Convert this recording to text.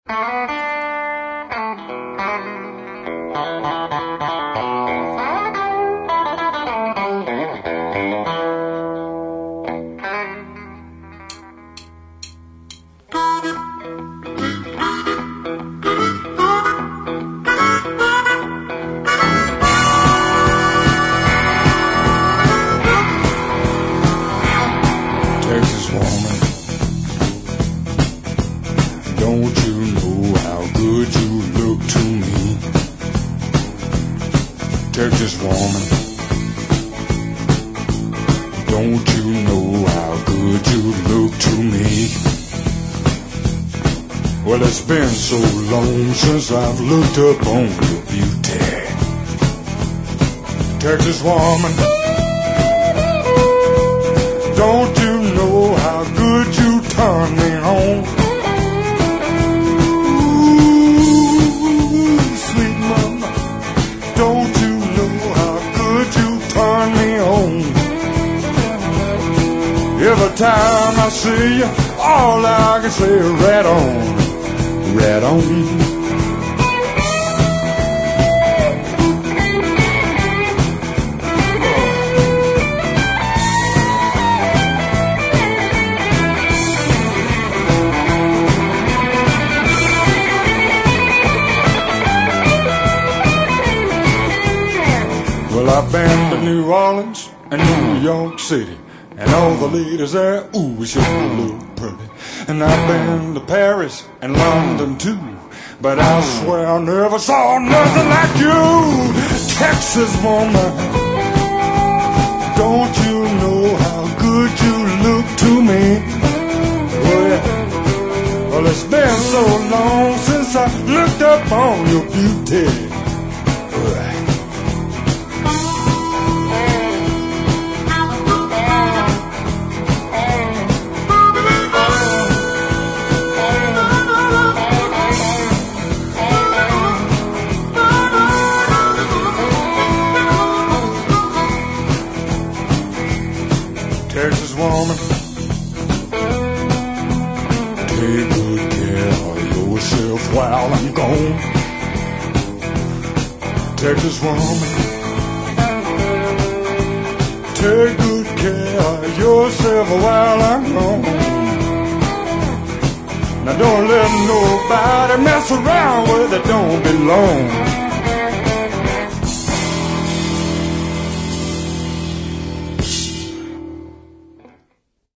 Texas woman, don't you know how good you look to me? Texas woman, don't you know how good you look to me? Well, it's been so long since I've looked up on your beauty. Texas woman, don't you know how good you turn me on? Ooh, sweet mama, don't you know how good you turn me on? Every time I see you, all I can say is right on, right on. Well, I've been to New Orleans and New York City, and all the ladies there, ooh, sure look pretty. And I've been to Paris and London too, but I swear I never saw nothing like you. Texas woman, don't you know how good you look to me? Oh yeah. Well, it's been so long since I looked up on your beauty. Texas woman, take good care of yourself while I'm gone. Texas woman, take good care of yourself while I'm gone. Now don't let nobody mess around with it, don't belong.